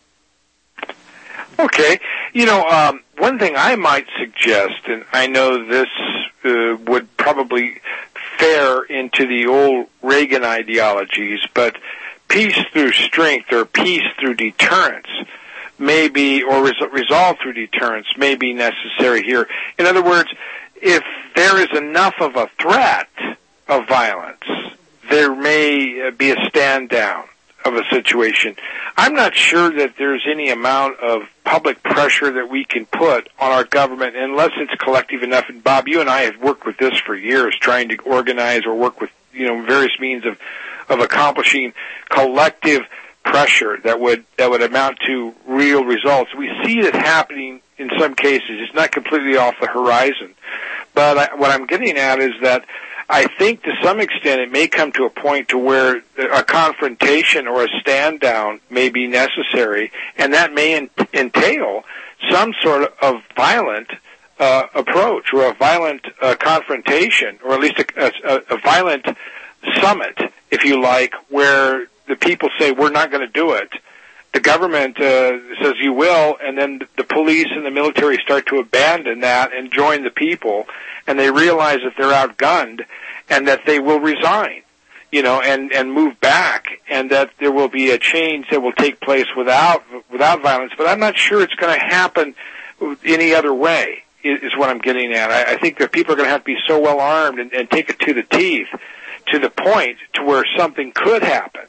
Okay. One thing I might suggest, and I know this would probably fare into the old Reagan ideologies, but peace through strength or peace through deterrence may be, or resolve through deterrence may be necessary here. In other words, if there is enough of a threat of violence, there may be a stand down of a situation. I'm not sure that there's any amount of public pressure that we can put on our government unless it's collective enough. And Bob, you and I have worked with this for years, trying to organize or work with, various means of accomplishing collective pressure that would amount to real results. We see it happening in some cases. It's not completely off the horizon. But what I'm getting at is that I think to some extent it may come to a point to where a confrontation or a stand down may be necessary, and that may entail some sort of violent approach or a violent confrontation, or at least a violent summit, if you like, where the people say, we're not going to do it. The government says you will, and then the police and the military start to abandon that and join the people, and they realize that they're outgunned and that they will resign, and move back, and that there will be a change that will take place without violence. But I'm not sure it's going to happen any other way, is what I'm getting at. I think that people are going to have to be so well armed and take it to the teeth, to the point to where something could happen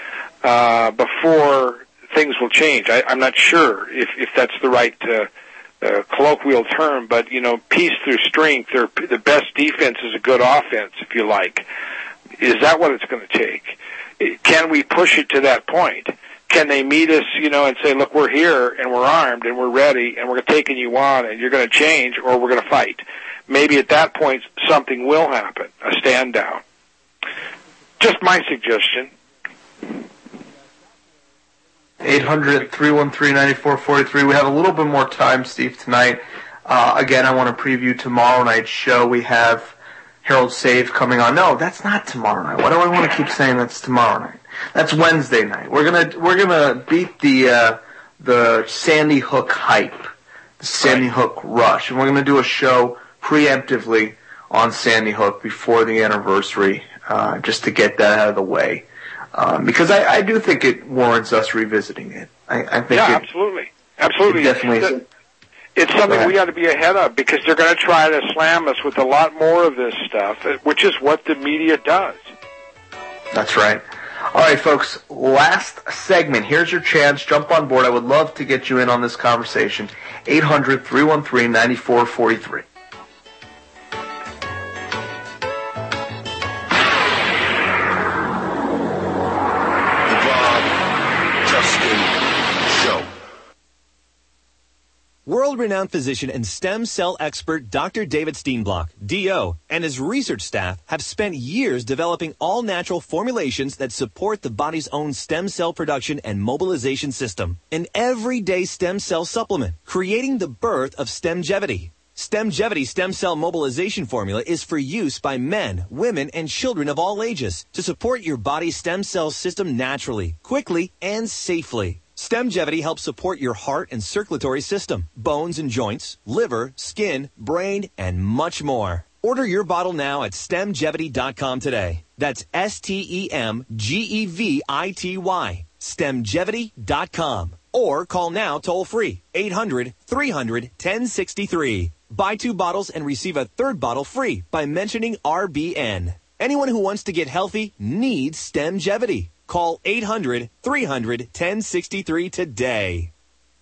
before things will change. I'm not sure if that's the right colloquial term, but peace through strength, or the best defense is a good offense, if you like. Is that what it's going to take? Can we push it to that point? Can they meet us, and say, look, we're here and we're armed and we're ready and we're taking you on and you're going to change, or we're going to fight? Maybe at that point something will happen, a stand down. Just my suggestion. 800-313-9443. We have a little bit more time, Steve, tonight. Again, I want to preview tomorrow night's show. We have Harold Save coming on. No, that's not tomorrow night. Why do I want to keep saying that's tomorrow night? That's Wednesday night. We're gonna beat the Sandy Hook hype, the Sandy Hook rush, and we're gonna do a show preemptively on Sandy Hook before the anniversary, just to get that out of the way. Because I do think it warrants us revisiting it. I think absolutely. It definitely it's something we got to be ahead of, because they're going to try to slam us with a lot more of this stuff, which is what the media does. That's right. All right, folks, last segment. Here's your chance. Jump on board. I would love to get you in on this conversation. 800-313-9443. World-renowned physician and stem cell expert Dr. David Steenblock, D.O., and his research staff have spent years developing all-natural formulations that support the body's own stem cell production and mobilization system. An everyday stem cell supplement, creating the birth of Stemgevity. Stemgevity stem cell mobilization formula is for use by men, women, and children of all ages to support your body's stem cell system naturally, quickly, and safely. Stemgevity helps support your heart and circulatory system, bones and joints, liver, skin, brain, and much more. Order your bottle now at stemgevity.com today. That's STEMGEVITY. STEMGevity.com. Or call now toll-free, 800-300-1063. Buy 2 bottles and receive a 3rd bottle free by mentioning RBN. Anyone who wants to get healthy needs STEMGevity. Call 800-300-1063 today.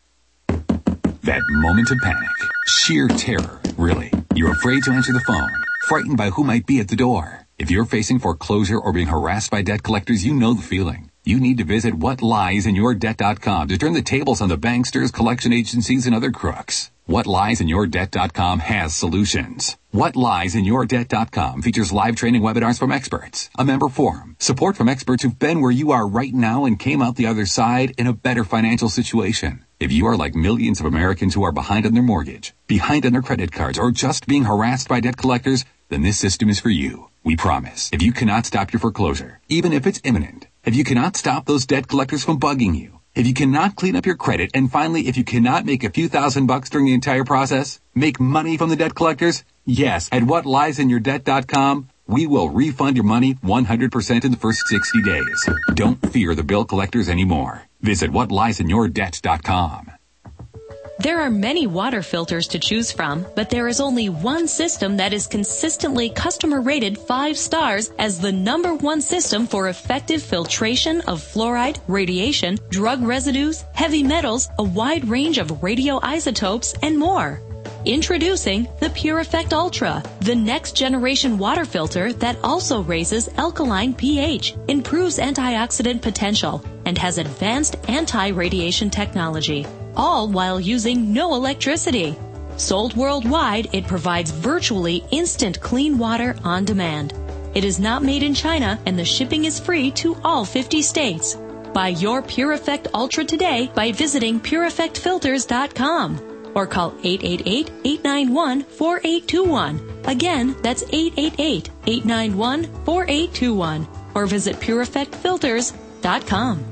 That moment of panic, sheer terror, really. You're afraid to answer the phone, frightened by who might be at the door. If you're facing foreclosure or being harassed by debt collectors, you know the feeling. You need to visit whatliesinyourdebt.com to turn the tables on the banksters, collection agencies, and other crooks. Whatliesinyourdebt.com has solutions. Whatliesinyourdebt.com features live training webinars from experts, a member forum, support from experts who've been where you are right now and came out the other side in a better financial situation. If you are like millions of Americans who are behind on their mortgage, behind on their credit cards, or just being harassed by debt collectors, then this system is for you. We promise. If you cannot stop your foreclosure, even if it's imminent, if you cannot stop those debt collectors from bugging you, if you cannot clean up your credit, and finally, if you cannot make a few $1,000s during the entire process, make money from the debt collectors, yes, at whatliesinyourdebt.com, we will refund your money 100% in the first 60 days. Don't fear the bill collectors anymore. Visit whatliesinyourdebt.com. There are many water filters to choose from, but there is only one system that is consistently customer rated 5 stars as the #1 system for effective filtration of fluoride, radiation, drug residues, heavy metals, a wide range of radioisotopes, and more. Introducing the Pure Effect Ultra, the next generation water filter that also raises alkaline pH, improves antioxidant potential, and has advanced anti-radiation technology, all while using no electricity. Sold worldwide, it provides virtually instant clean water on demand. It is not made in China, and the shipping is free to all 50 states. Buy your Pure Effect Ultra today by visiting PureEffectFilters.com. Or call 888-891-4821. Again, that's 888-891-4821. Or visit PureEffectFilters.com.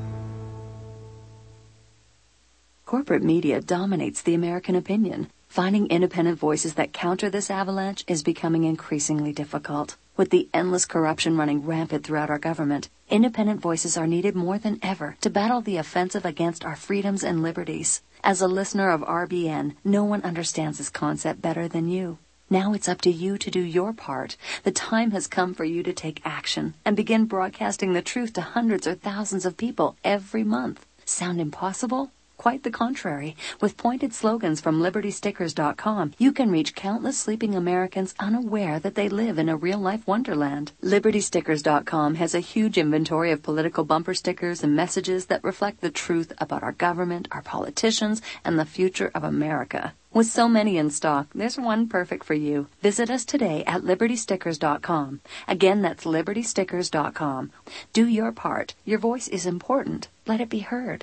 Corporate media dominates the American opinion. Finding independent voices that counter this avalanche is becoming increasingly difficult. With the endless corruption running rampant throughout our government, independent voices are needed more than ever to battle the offensive against our freedoms and liberties. As a listener of RBN, no one understands this concept better than you. Now it's up to you to do your part. The time has come for you to take action and begin broadcasting the truth to hundreds or thousands of people every month. Sound impossible? Quite the contrary. With pointed slogans from LibertyStickers.com, you can reach countless sleeping Americans unaware that they live in a real-life wonderland. LibertyStickers.com has a huge inventory of political bumper stickers and messages that reflect the truth about our government, our politicians, and the future of America. With so many in stock, there's one perfect for you. Visit us today at LibertyStickers.com. Again, that's LibertyStickers.com. Do your part. Your voice is important. Let it be heard.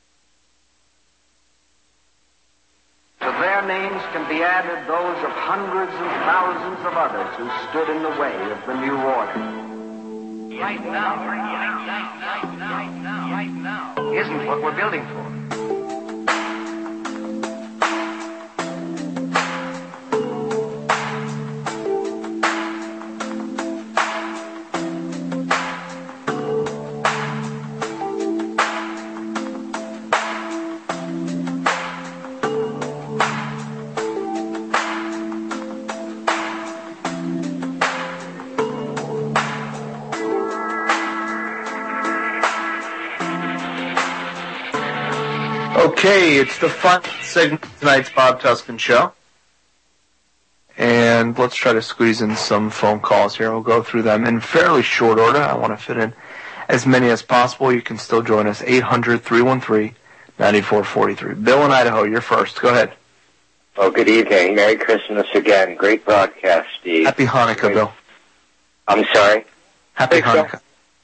To their names can be added those of hundreds and thousands of others who stood in the way of the new order. Right now isn't what we're building for. Okay, it's the fun segment of tonight's Bob Tuscan Show. And let's try to squeeze in some phone calls here. We'll go through them in fairly short order. I want to fit in as many as possible. You can still join us, 800-313-9443. Bill in Idaho, you're first. Go ahead. Oh, good evening. Merry Christmas again. Great broadcast, Steve. Happy Hanukkah, Bill. I'm sorry? Happy Hanukkah.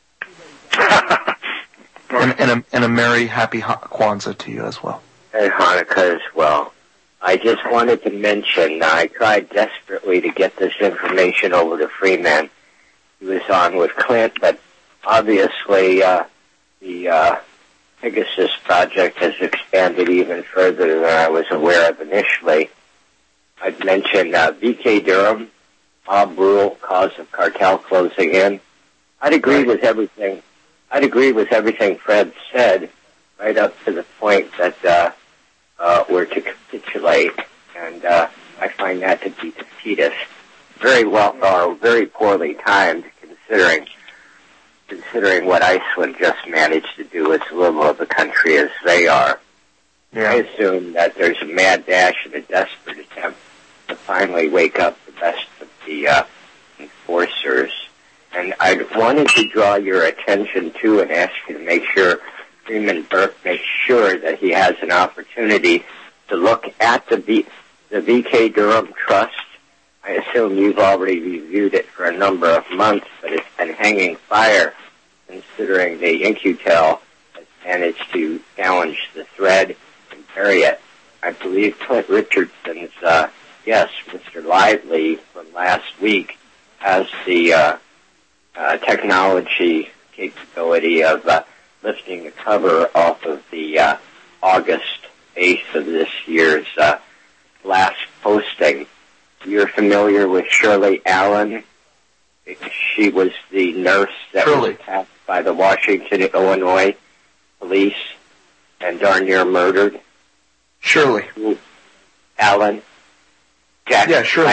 And a merry, happy Kwanzaa to you as well. And Hanukkah as well. I just wanted to mention, I tried desperately to get this information over to Freeman. He was on with Clint, but obviously the Pegasus project has expanded even further than I was aware of initially. I'd mentioned V.K. Durham, Bob Rule, cause of cartel closing in. I'd agree with everything I'd agree with everything Fred said, right up to the point that we're to capitulate, and I find that to be defeatist. Very poorly timed, considering what Iceland just managed to do as little of a country as they are. Yeah. I assume that there's a mad dash and a desperate attempt to finally wake up the best of the enforcers. And I wanted to draw your attention to and ask you to make sure Freeman Burke makes sure that he has an opportunity to look at the VK Durham Trust. I assume you've already reviewed it for a number of months, but it's been hanging fire considering the In-Q-Tel has managed to challenge the thread and bury it. I believe Clint Richardson's guest, Mr. Lively, from last week, has the technology capability of lifting the cover off of the August 8th of this year's last posting. You're familiar with Shirley Allen? She was the nurse that was attacked by the Washington, Illinois police and darn near murdered. Shirley Allen. Jack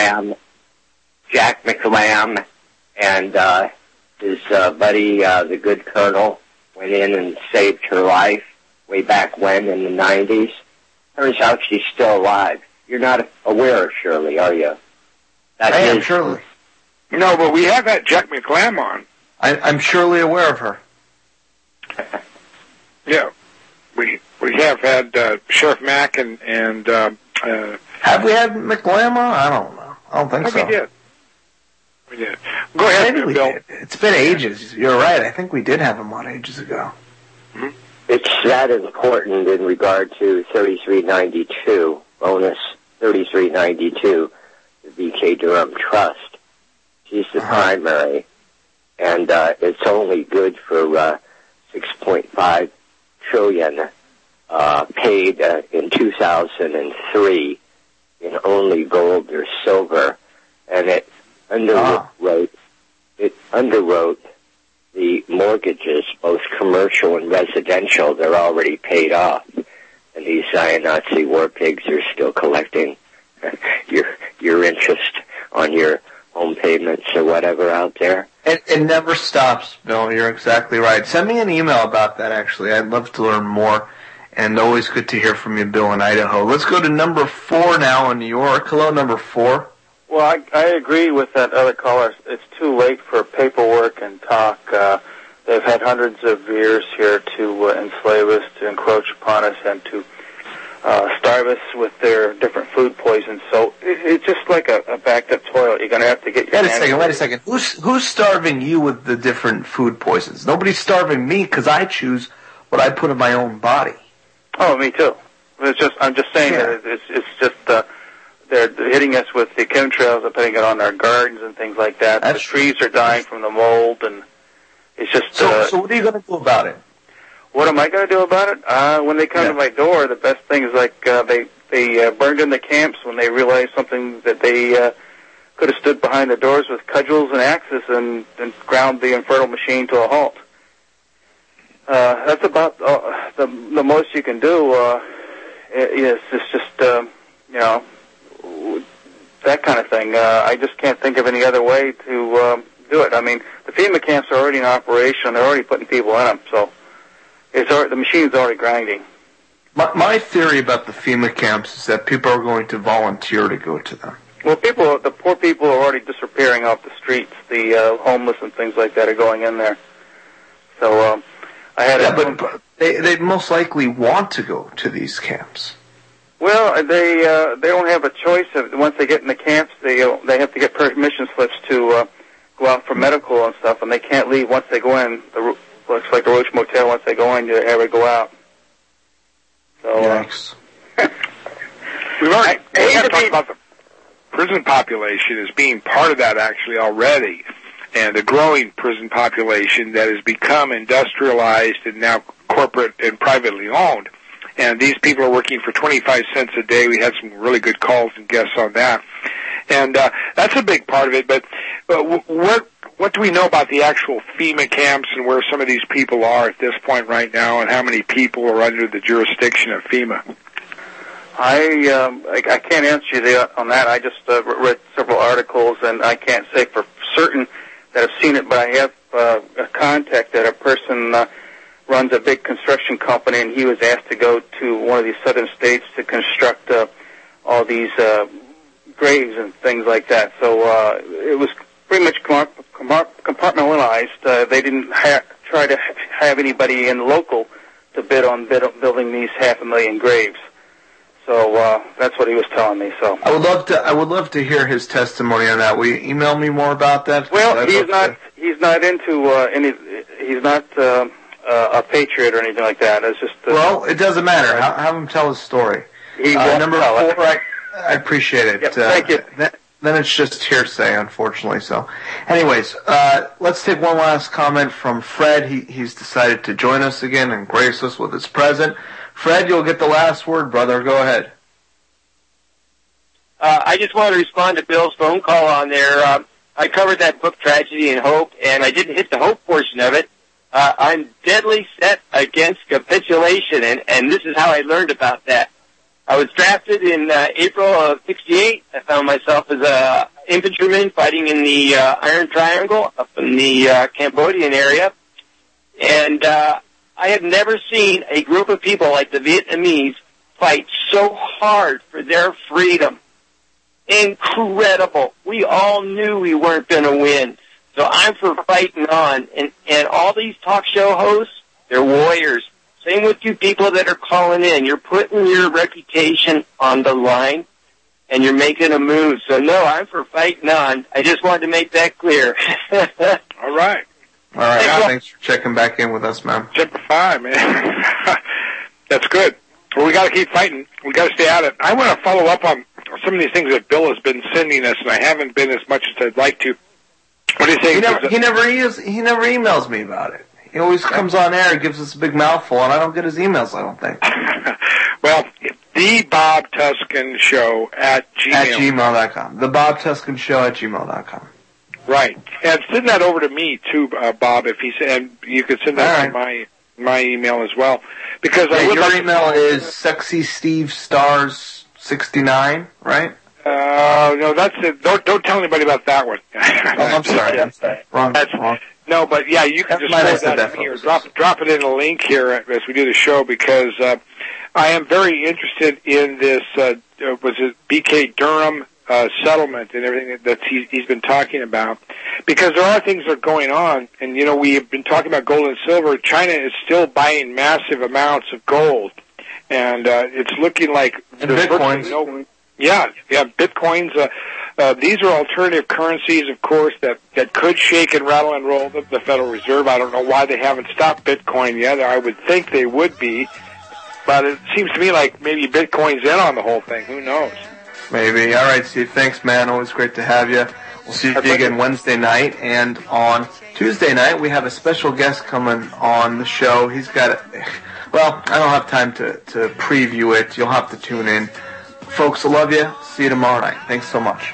McLam and his buddy, the good colonel, went in and saved her life way back when in the 90s. Turns out she's still alive. You're not aware of Shirley, are you? I am Shirley. No, but we have had Jack McLam on. I'm surely aware of her. Yeah, we have had Sheriff Mack and have we had McLam on? I don't know. I don't think so. We did. Go ahead, Maybe Bill. Did. It's been ages. You're right. I think we did have him on ages ago. Mm-hmm. It's that important in regard to 3392, bonus 3392, the VK Durham Trust. She's the primary, and it's only good for $6.5 trillion paid in 2003 in only gold or silver, and it underwrote the mortgages, both commercial and residential. They're already paid off, and these Nazi war pigs are still collecting your interest on your home payments or whatever out there. It never stops, Bill. You're exactly right. Send me an email about that, actually. I'd love to learn more, and always good to hear from you, Bill, in Idaho. Let's go to number 4 now in New York. Hello, number 4. Well, I agree with that other caller. It's too late for paperwork and talk. They've had hundreds of years here to enslave us, to encroach upon us, and to starve us with their different food poisons. So it's just like a backed-up toilet. You're going to have to get your Wait a second. Who's starving you with the different food poisons? Nobody's starving me because I choose what I put in my own body. Oh, me too. I'm just saying that it's just they're hitting us with the chemtrails and putting it on our gardens and things like that. The trees are dying from the mold, and it's just... So what are you going to do about it? What am I going to do about it? When they come to my door, the best thing is like they burned in the camps when they realized something that they could have stood behind the doors with cudgels and axes and ground the infernal machine to a halt. That's about the most you can do. It's just that kind of thing. I just can't think of any other way to do it. I mean, the FEMA camps are already in operation. They're already putting people in them, so the machine's already grinding. My theory about the FEMA camps is that people are going to volunteer to go to them. Well, the poor people are already disappearing off the streets. The homeless and things like that are going in there. So I had but they most likely want to go to these camps. Well, they don't have a choice. Once they get in the camps, they have to get permission slips to go out for medical and stuff, and they can't leave once they go in. Looks like the Roach Motel. Once they go in, you ever go out. So we've already talked about the prison population as being part of that actually already, and the growing prison population that has become industrialized and now corporate and privately owned. And these people are working for 25 cents a day. We had some really good calls and guests on that. And that's a big part of it. But What do we know about the actual FEMA camps and where some of these people are at this point right now, and how many people are under the jurisdiction of FEMA? I can't answer you on that. I just read several articles, and I can't say for certain that I've seen it, but I have a contact that a person runs a big construction company, and he was asked to go to one of these southern states to construct all these graves and things like that. So it was pretty much compartmentalized. They didn't try to have anybody in local to bid on building these 500,000 graves. So that's what he was telling me. So I would love to hear his testimony on that. Will you email me more about that? Well, he's not into any. He's not a patriot or anything like that. It's just well, it doesn't matter. Have him tell his story. Number 4, I appreciate it. Yep, thank you. Then it's just hearsay, unfortunately. So, anyways, let's take one last comment from Fred. He's decided to join us again and grace us with his present. Fred, you'll get the last word, brother. Go ahead. I just wanted to respond to Bill's phone call on there. I covered that book, Tragedy and Hope, and I didn't hit the hope portion of it. I'm deadly set against capitulation, and this is how I learned about that. I was drafted in April of '68. I found myself as a infantryman fighting in the Iron Triangle up in the Cambodian area, and I have never seen a group of people like the Vietnamese fight so hard for their freedom. Incredible. We all knew we weren't going to win. So I'm for fighting on. And all these talk show hosts, they're warriors. Same with you people that are calling in. You're putting your reputation on the line, and you're making a move. So, no, I'm for fighting on. I just wanted to make that clear. All right. All right, thanks for checking back in with us, man. Semper Fi, man. That's good. Well, we got to keep fighting. We got to stay at it. I want to follow up on some of these things that Bill has been sending us, and I haven't been as much as I'd like to. What do you think? He never emails me about it. He always comes on air and gives us a big mouthful, and I don't get his emails, I don't think. Well, the Bob Tuskin Show at gmail.com. The Bob Tuskin Show at gmail.com. Right. And send that over to me, too, Bob, if and you could send that to my email as well. Because your email is sexystevestars69, right? No, that's it. Don't tell anybody about that one. I'm sorry. Wrong. No, but yeah, you can just forward that to me or drop it in a link here as we do the show, because I am very interested in this, was it B.K. Durham settlement and everything that he's been talking about, because there are things that are going on, and we have been talking about gold and silver. China is still buying massive amounts of gold, and it's looking like there's virtually no. Yeah, bitcoins. These are alternative currencies, of course, that could shake and rattle and roll the Federal Reserve. I don't know why they haven't stopped Bitcoin yet. I would think they would be, but it seems to me like maybe Bitcoin's in on the whole thing. Who knows? Maybe. All right, Steve. Thanks, man. Always great to have you. We'll see you again Wednesday night, and on Tuesday night we have a special guest coming on the show. He's got well, I don't have time to preview it. You'll have to tune in. Folks, I love you. See you tomorrow night. Thanks so much.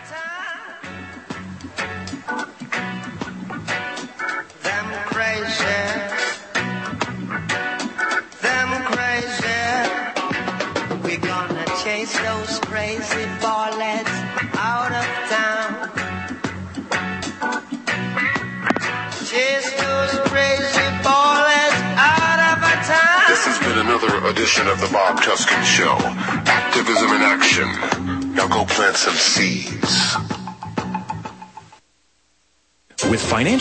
We're gonna chase those crazy ballets out of town. Chase those crazy ballets out of town. This has been another edition of the Bob Tuskin Show. Activism in action. Now go plant some seeds. With financial